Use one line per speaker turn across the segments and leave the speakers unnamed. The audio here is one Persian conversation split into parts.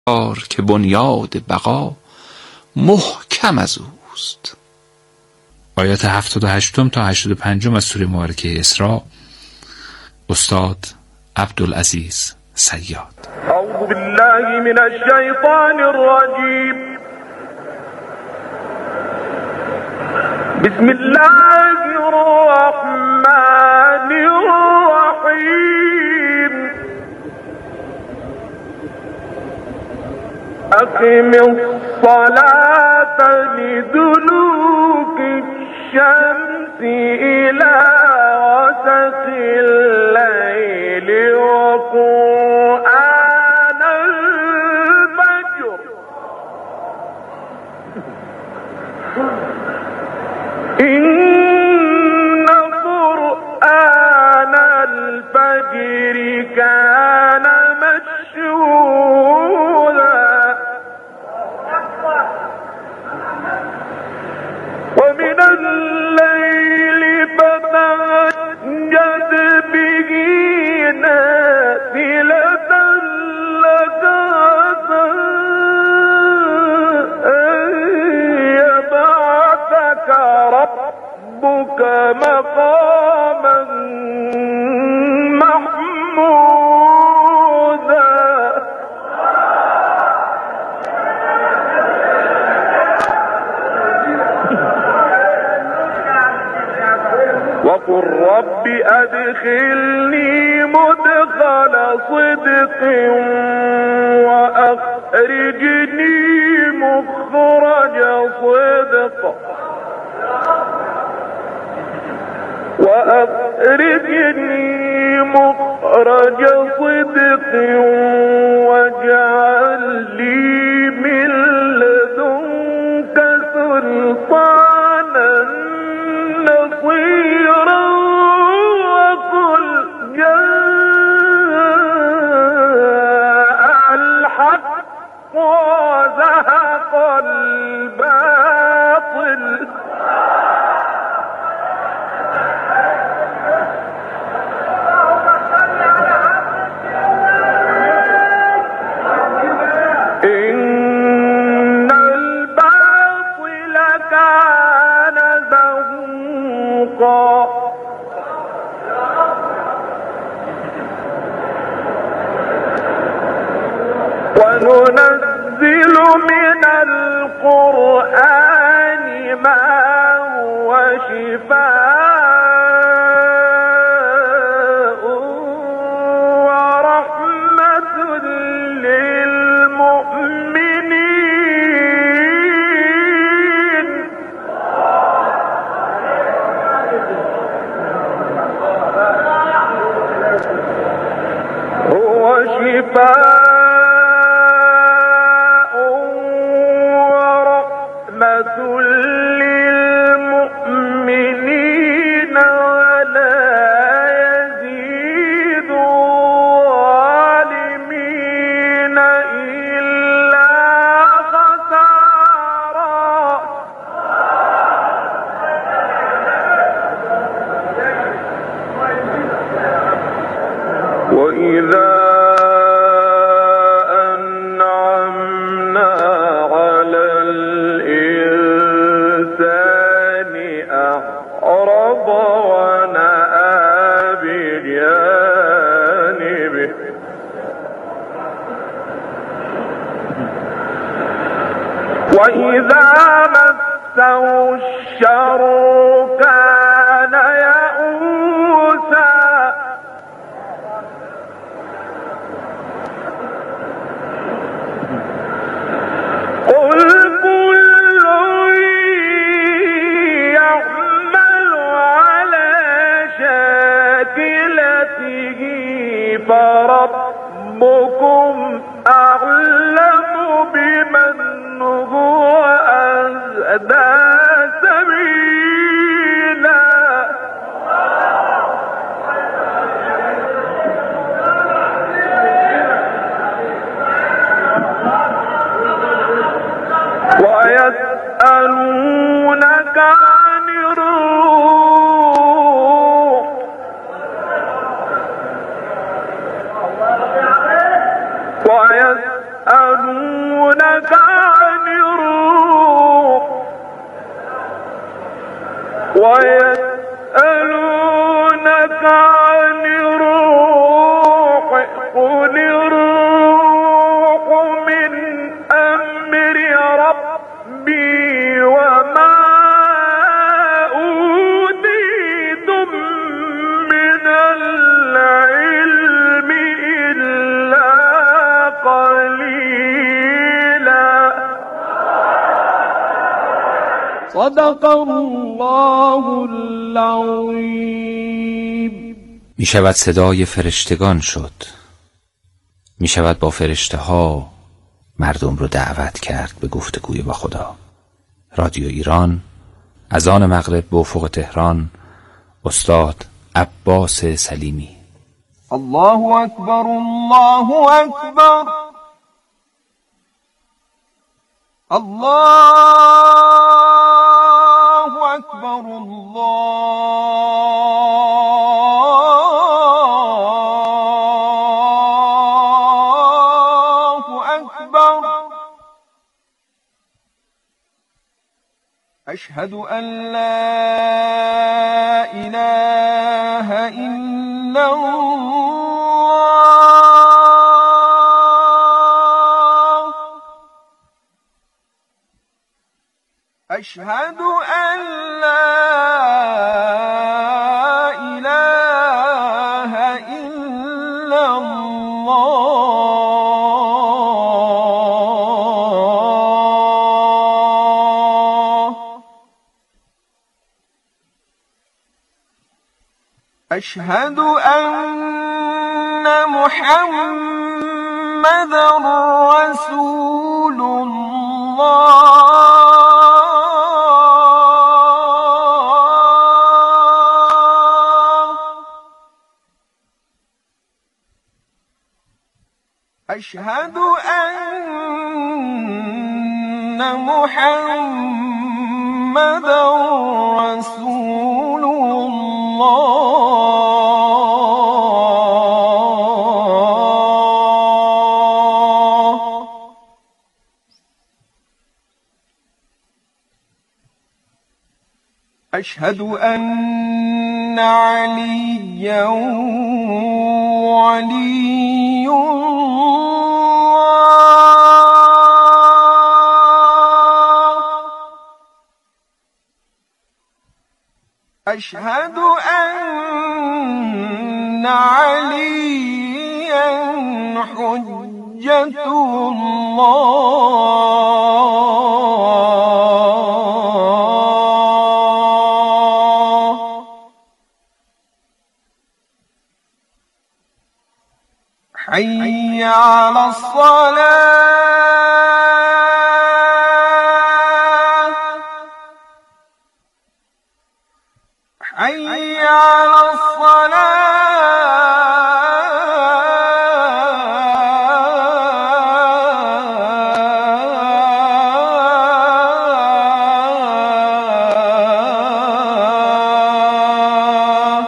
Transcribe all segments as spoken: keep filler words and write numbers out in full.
که بنیاد بقا محکم از اوست. آیات هفتاد و هشت تا هشتاد و پنج از سوره مبارکه اسراء. استاد عبدالعزیز صیاد.
اعوذ بالله من الشیطان الرجیم. بسم الله الرحمن الرحیم. اقم الصلاة لدلوك الشمس إلى غسق الليل وقرآن الفجر إن قرآن الفجر كان مشهودا ومن الليل فتهجد به نافلة لك عسى أن يبعثك ربك مقاما محمودا. وقل رب أدخلني مدخل صدق وأخرجني مخرج صدق وأخرجني مخرج صدق واجعل لي من لدنك سلطانا نصيرا. وقل جاء الحق وزهق الباطل إن الباطل كان زهوقا. وننزل من القرآن ما هو شفاء ورحمة للمؤمنين هو شفاء للمؤمنين ولا يزيد الظالمين إلا خسارا. وإذا وإذا مسه الشر كان يئوسا. قل كل يعمل على شاكلته فربكم أعلم بمن هو أهدى سبيلا. ويسألونك عن الروح قل الروح من أمر ربي وما أوتيتم من العلم إلا قليلا. صدق الله العظیم.
می شود صدای فرشتگان شد، می شود با فرشته ها مردم رو دعوت کرد به گفتگوی با خدا. رادیو ایران، اذان مغرب به افق تهران، استاد عباس سلیمی.
الله اکبر، الله اکبر، الله اکبر، الله اکبر. اشهد ان لا اله الا الله. اشهد ان لا اله الا الله. اشهد ان محمدا رسول الله. أشهد أن محمدا رسول الله. أشهد أن عليا ولي أشهد أن عليا حجة الله. حي على الصلاة، حي على الصلاة.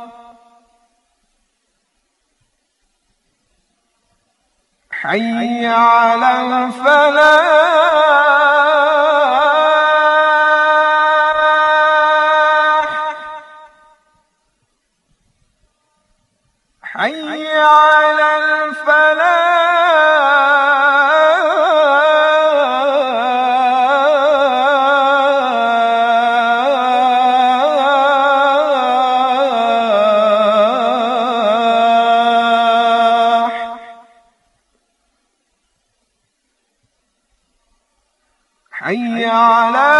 حي على الفلاح، حي على الفلاح. حي على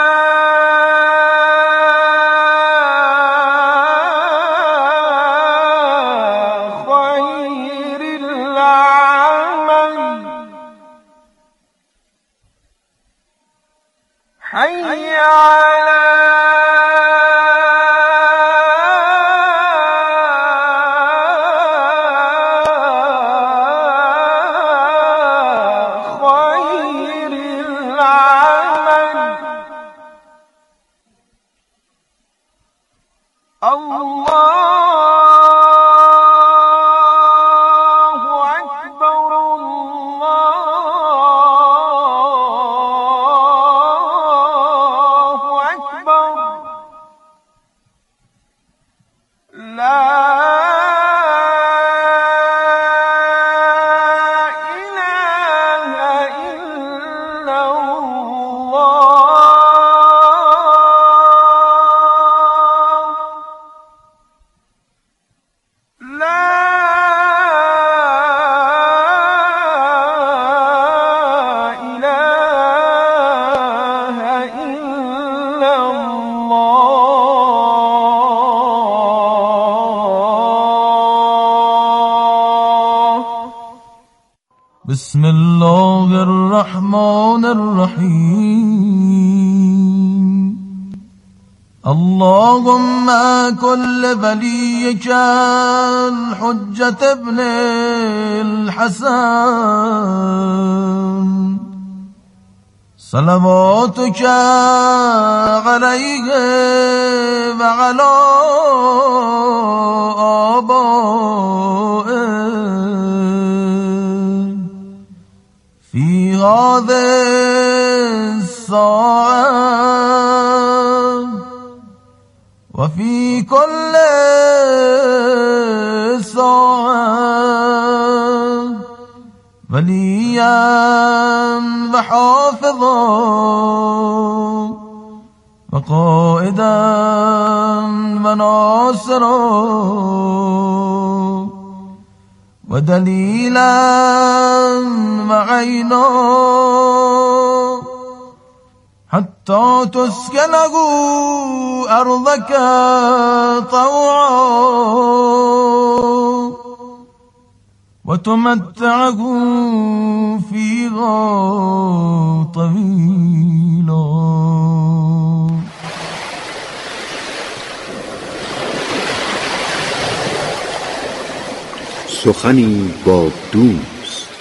خير العمل. حي على خير العمل. الله أكبر، الله أكبر.
بسم الله الرحمن الرحیم. اللهم كل وليك الحجة ابن الحسن صلواتك عليه وعلى آبائه في هذه الساعة وفي كل ساعة وليا وحافظا وقائدا وناصرا ودليلا وعينا حتى تسكنه أرضك طوعا وتمتعه فيها طويلا.
سخنی با دوست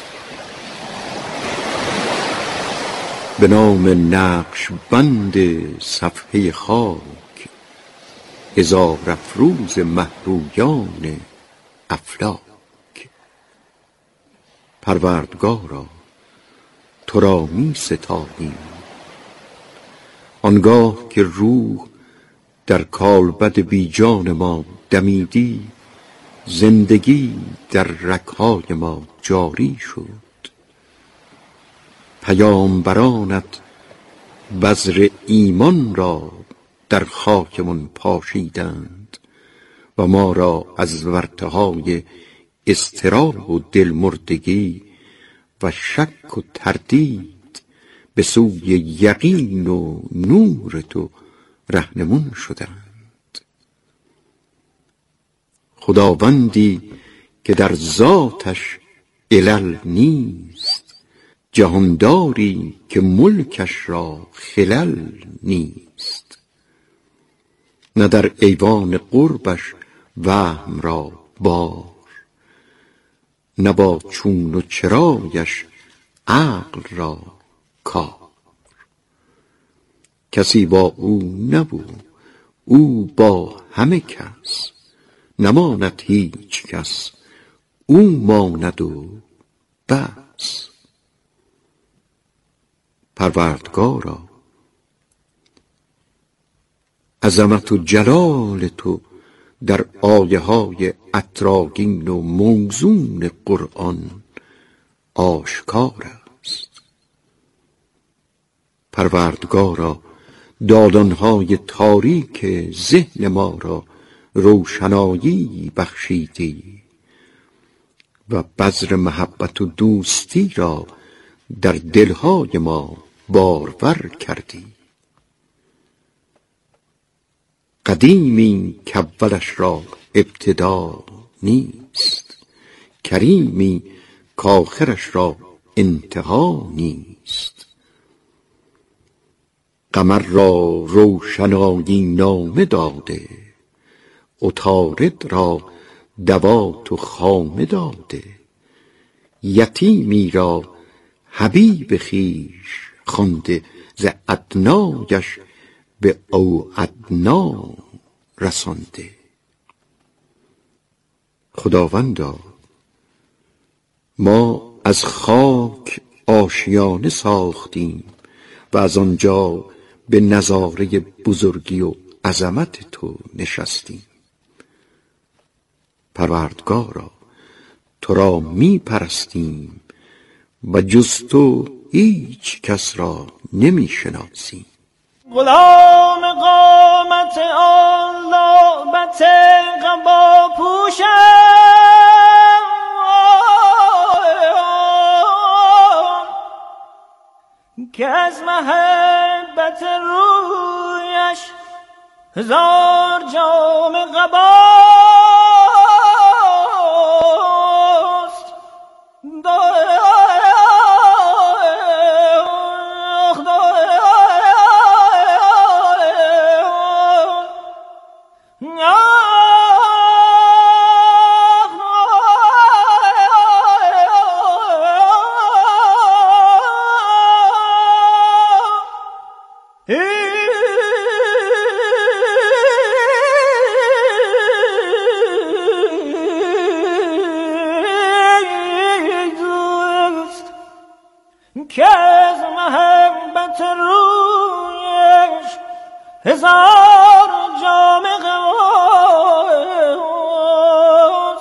به نام نقش بند صفحه خاک، هزار افروز مهرویان افلاک. پروردگارا تو را می ستاییم آنگاه که روح در کالبد بی جان ما دمیدی، زندگی در رگ‌های ما جاری شد. پیامبرانت بذر ایمان را در خاکمون پاشیدند و ما را از ورطه‌های اضطراب و دلمردگی و شک و تردید به سوی یقین و نور تو رهنمون شدند. خداوندی که در ذاتش علل نیست، جهانداری که ملکش را خلل نیست. نه در ایوان قربش وهم را بار، نه با چون و چرایش عقل را کار. کسی با او نبود، او با همه کس، نماند هیچ کس، او ماند و بس. پروردگارا عظمت و جلال تو در آیه های عطرآگین و موزون قرآن آشکار است. پروردگارا دادانهای تاریک ذهن ما را روشنایی بخشیدی و بذر محبت و دوستی را در دلهای ما بارور کردی. قدیمی که اولش را ابتدا نیست، کریمی که آخرش را انتها نیست. قمر را روشنایی نامه داده، عطارد را دوات و خامه داده. یتیمی را حبیب خویش خوانده، ز ادنایش به او ادنا رسانده. خداوندا ما از خاک آشیانه ساختیم و از آنجا به نظاره بزرگی و عظمت تو نشستیم. پروردگارا تو را می پرستیم و جز تو هیچ کس را نمی شناسیم.
غلام قامت آن لعبت قبا پوشم که از محبت رویش هزار جام قباست. هزار جام غواز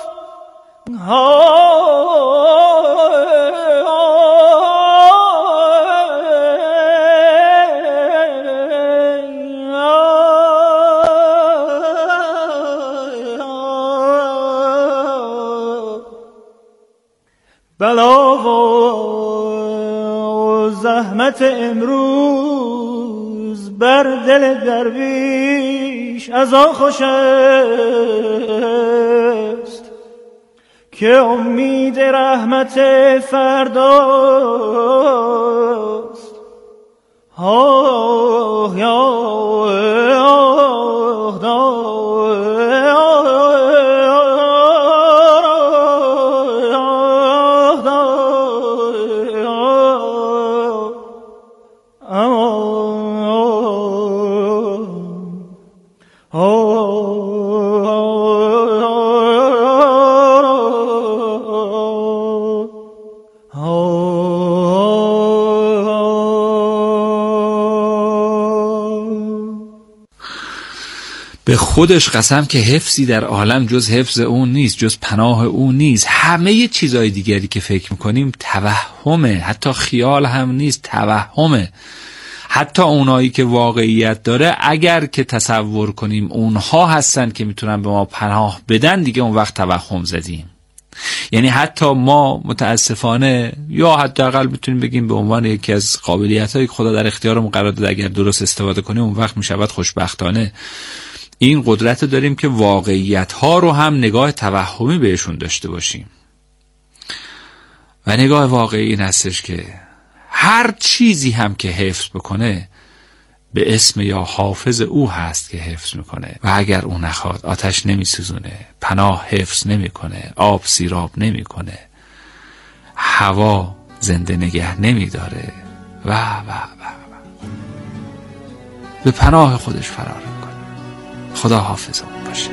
بلا و زحمت امروز بر دل درویش از آن خوش است که امید رحمت فرداست. آه یا آه دا
به خودش قسم که حفظی در عالم جز حفظ اون نیست، جز پناه اون نیست. همه چیزای دیگری که فکر میکنیم توهمه، حتی خیال هم نیست، توهمه. حتی اونایی که واقعیت داره اگر که تصور کنیم اونها هستن که میتونن به ما پناه بدن، دیگه اون وقت توهم زدیم. یعنی حتی ما متاسفانه یا حداقل میتونیم بگیم به عنوان یکی از قابلیت‌هایی که خدا در اختیارمون قرار داده اگر درست استفاده کنیم اون وقت میشود خوشبختانه این قدرت داریم که واقعیت‌ها رو هم نگاه توهمی بهشون داشته باشیم. و نگاه واقعی این هستش که هر چیزی هم که حفظ بکنه به اسم یا حافظ او هست که حفظ میکنه و اگر او نخواد آتش نمیسوزونه، پناه حفظ نمیکنه، آب سیراب نمیکنه، هوا زنده نگه نمیداره و و و و به پناه خودش فرار میکنه. خدا حافظ اون باشه.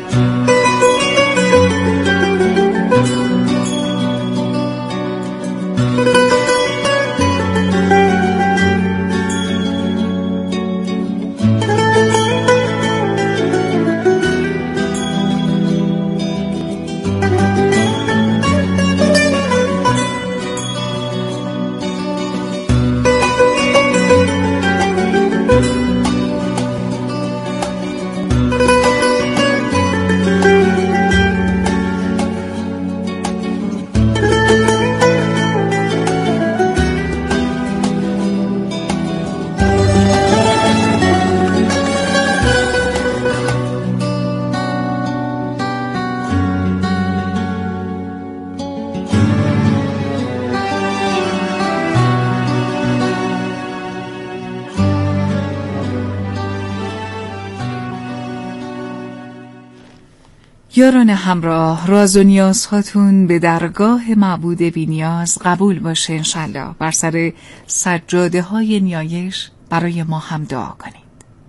یاران همراه، راز و نیازهاتون به درگاه معبود بی نیاز قبول باشه انشالله. بر سر سجاده های نیایش برای ما هم دعا کنید.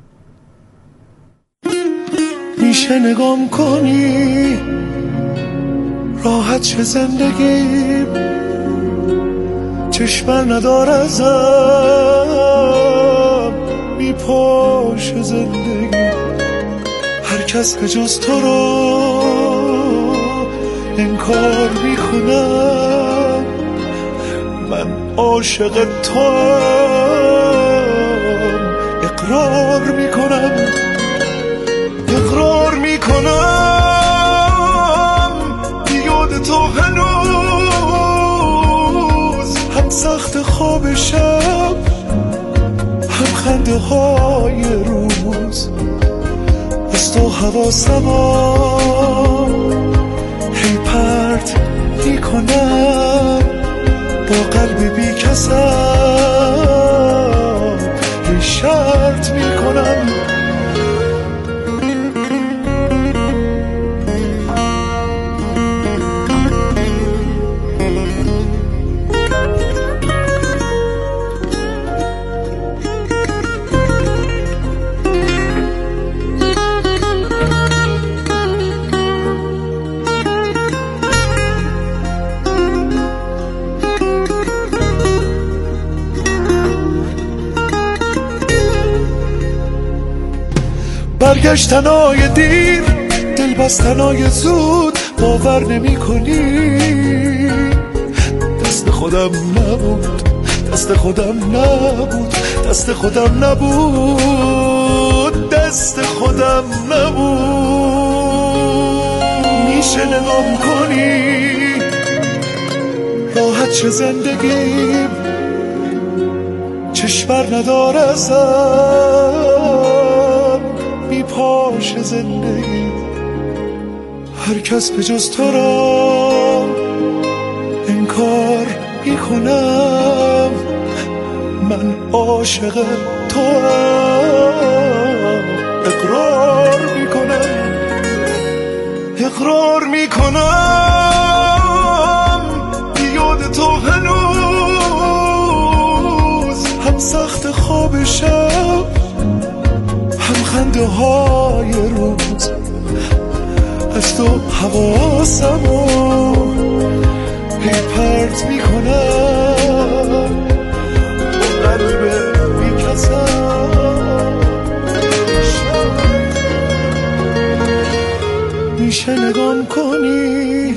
میشه نگام کنی راحت چه زندگی، چشمن ندار ازم میپاشه زندگی، هر کس به جز تو رو انکار میکنم، من عاشق توام اقرار میکنم، اقرار میکنم یاد تو هنوز هم سخت خواب شب هم خنده های روز، از تو حواسم هی پرت میکنم، قلب بی کسم یه شرط میکنم برگشتنای دیر دل بستنای زود باور نمی کنی دست خودم نبود دست خودم نبود دست خودم نبود دست خودم نبود میشه نگام کنی راحت چه زندگیم چشم بر نداره ازم بی پاش زندگی هر کس به جز تو را انکار میکنم من عاشق تو اقرار میکنم اقرار میکنم یاد تو هنوز هم سخت خواب شب هم خنده های روز از تو حواسمو هی پرت میکنم با قلب بیکسم میشه نگام کنی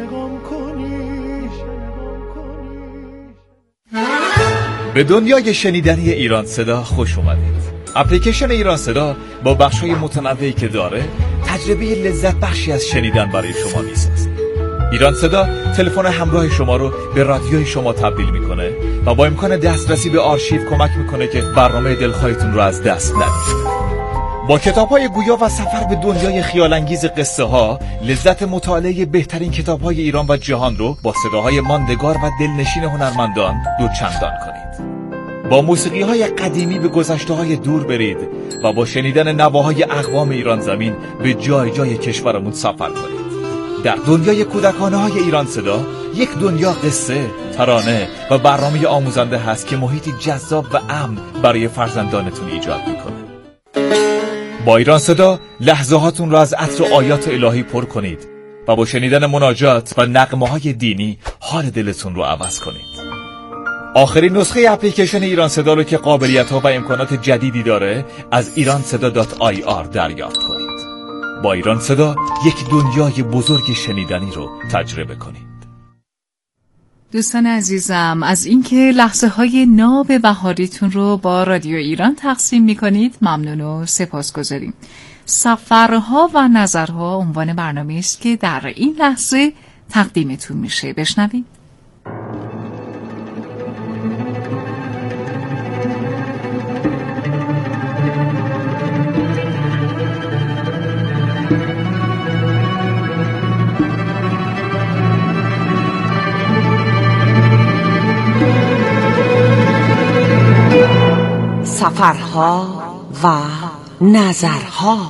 به دنیای شنیدنی ایران صدا خوش اومدید. اپلیکیشن ایران صدا با بخش‌های متنوعی که داره تجربه لذت بخشی از شنیدن برای شما میسازه. ایران صدا تلفن همراه شما رو به رادیوی شما تبدیل میکنه و با امکان دسترسی به آرشیو کمک میکنه که برنامه دلخواهتون رو از دست ندید. با کتاب‌های گویا و سفر به دنیای خیال‌انگیز قصه ها لذت مطالعه بهترین کتاب‌های ایران و جهان رو با صداهای ماندگار و دلنشین هنرمندان دوچندان کنید. با موسیقی‌های قدیمی به گذشته‌های دور برید و با شنیدن نواهای اقوام ایران زمین به جای جای کشورمون سفر کنید. در دنیای کودکانه‌های ایران صدا یک دنیا قصه، ترانه و برنامه آموزنده هست که محیطی جذاب و امن برای فرزندانتون ایجاد می‌کنه. با ایران صدا لحظه هاتون را از عطر آیات الهی پر کنید و با شنیدن مناجات و نغمه‌های دینی حال دلتون رو عوض کنید. آخرین نسخه اپلیکیشن ایران صدا رو که قابلیت‌ها و امکانات جدیدی داره از ایران صدا دات آی آر دریافت کنید. با ایران صدا یک دنیای بزرگ شنیدنی رو تجربه کنید.
دوستان عزیزم، از اینکه لحظه های ناب بهاریتون رو با رادیو ایران تقسیم میکنید ممنون و سپاسگزاریم. سفرها و نظرها عنوان برنامه است که در این لحظه تقدیمتون میشه. بشنوید.
سفرها و نظرها.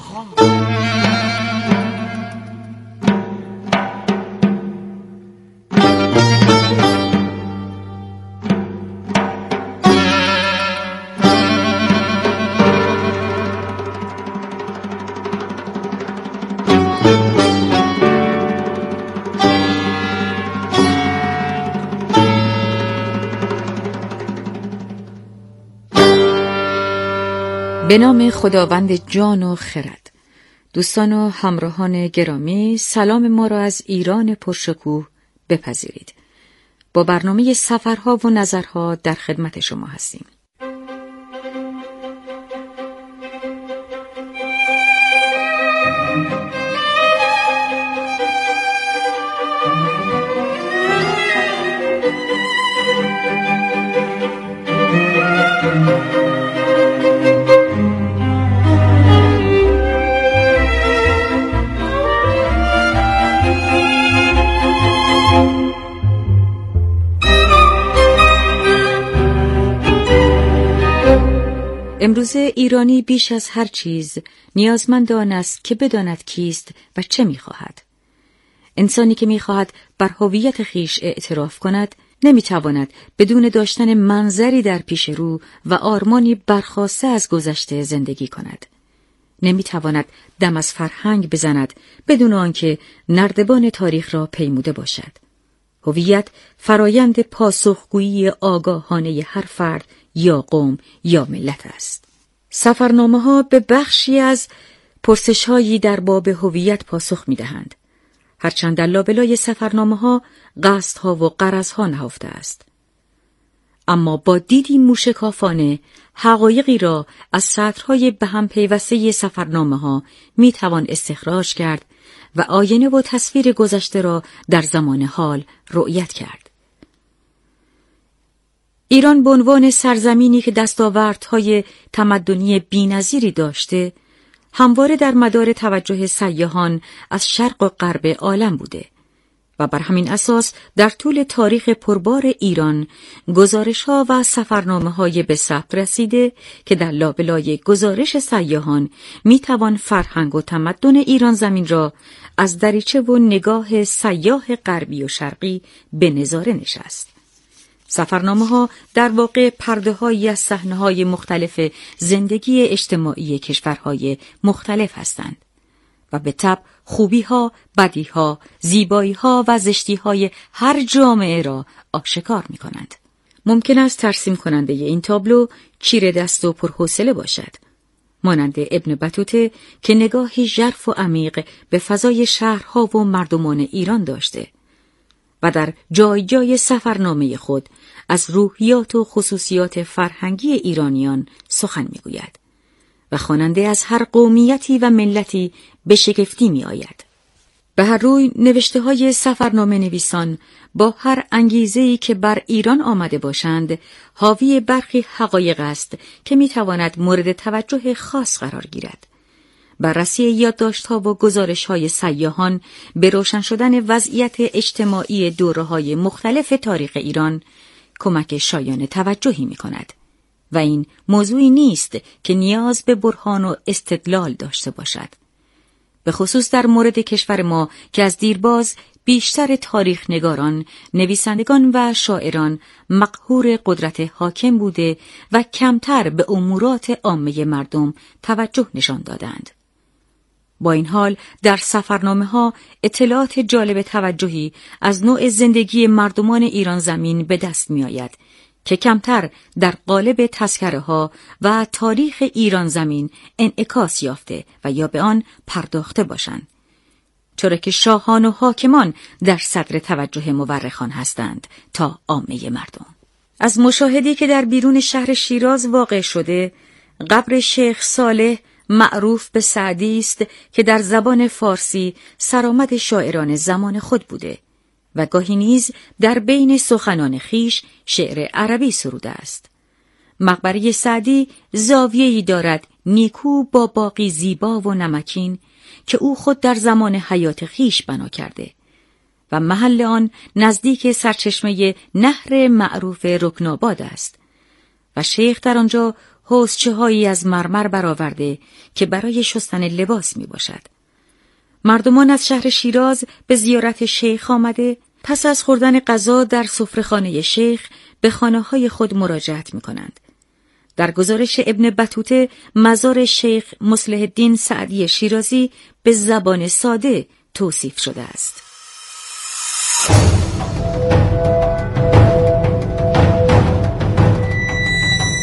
به نام خداوند جان و خرد. دوستان و همراهان گرامی، سلام ما را از ایران پرشکوه بپذیرید. با برنامه سفرها و نظرها در خدمت شما هستیم. امروزه ایرانی بیش از هر چیز نیازمند آن است که بداند کیست و چه می‌خواهد. انسانی که می‌خواهد بر هویت خیش اعتراف کند، نمی‌تواند بدون داشتن منظری در پیش رو و آرمانی برخاسته از گذشته زندگی کند. نمی‌تواند دم از فرهنگ بزند بدون آنکه نردبان تاریخ را پیموده باشد. هویت فرایند پاسخگویی آگاهانه هر فرد یا قوم یا ملت است. سفرنامه‌ها به بخشی از پرسش‌هایی در باب هویت پاسخ می‌دهند. هرچند در لابلای سفرنامه‌ها قصدها و غرضها نهفته است. اما با دیدی موشکافانه حقایقی را از سطرهای به هم پیوسته سفرنامه‌ها می‌توان استخراج کرد و آینه و تصویر گذشته را در زمان حال رؤیت کرد. ایران به عنوان سرزمینی که دستاوردهای تمدنی بی‌نظیری داشته، همواره در مدار توجه سیاحان از شرق و غرب عالم بوده و بر همین اساس در طول تاریخ پربار ایران گزارش‌ها و سفرنامه‌های به ثبت رسیده که در لابلای گزارش سیاحان می‌توان فرهنگ و تمدن ایران زمین را از دریچه و نگاه سیاح غربی و شرقی به نظاره نشست. سفرنامه‌ها در واقع پرده‌هایی از صحنه‌های مختلف زندگی اجتماعی کشورهای مختلف هستند و به طبع خوبی‌ها، بدی‌ها، زیبایی‌ها و زشتی‌های هر جامعه را آشکار می‌کنند. ممکن است ترسیم کننده این تابلو چیره دست و پرحوصله باشد، مانند ابن بطوطه که نگاهی ژرف و عمیق به فضای شهرها و مردمان ایران داشته و در جای جای سفرنامه خود از روحیات و خصوصیات فرهنگی ایرانیان سخن می‌گوید و خواننده از هر قومیتی و ملتی به شگفتی می‌آید. به هر روی نوشته‌های سفرنامه نویسان با هر انگیزه‌ای که بر ایران آمده باشند، حاوی برخی حقایق است که می‌تواند مورد توجه خاص قرار گیرد. بررسی یادداشت‌ها و گزارش‌های سیاحان به روشن شدن وضعیت اجتماعی دوره‌های مختلف تاریخ ایران کمک شایان توجهی می‌کند و این موضوعی نیست که نیاز به برهان و استدلال داشته باشد. به خصوص در مورد کشور ما که از دیرباز بیشتر تاریخ نگاران، نویسندگان و شاعران مقهور قدرت حاکم بوده و کمتر به امورات عامه مردم توجه نشان دادند. با این حال در سفرنامه‌ها اطلاعات جالب توجهی از نوع زندگی مردمان ایران زمین به دست می‌آید که کمتر در قالب تذکره‌ها و تاریخ ایران زمین انعکاس یافته و یا به آن پرداخته باشند، چرا که شاهان و حاکمان در صدر توجه مورخان هستند تا عامه مردم. از مشاهدی که در بیرون شهر شیراز واقع شده، قبر شیخ صالح معروف به سعدی است که در زبان فارسی سرآمد شاعران زمان خود بوده و گاهی نیز در بین سخنان خیش شعر عربی سروده است. مقبره سعدی زاویه‌ای دارد نیکو با باغی زیبا و نمکین که او خود در زمان حیات خیش بنا کرده و محل آن نزدیک سرچشمه نهر معروف رکناباد است و شیخ در آنجا حوضچه‌هایی از مرمر برآورده که برای شستن لباس می باشد. مردمان از شهر شیراز به زیارت شیخ آمده پس از خوردن غذا در سفره‌خانه شیخ به خانه‌های خود مراجعت می کنند. در گزارش ابن بطوطه مزار شیخ مصلح الدین سعدی شیرازی به زبان ساده توصیف شده است.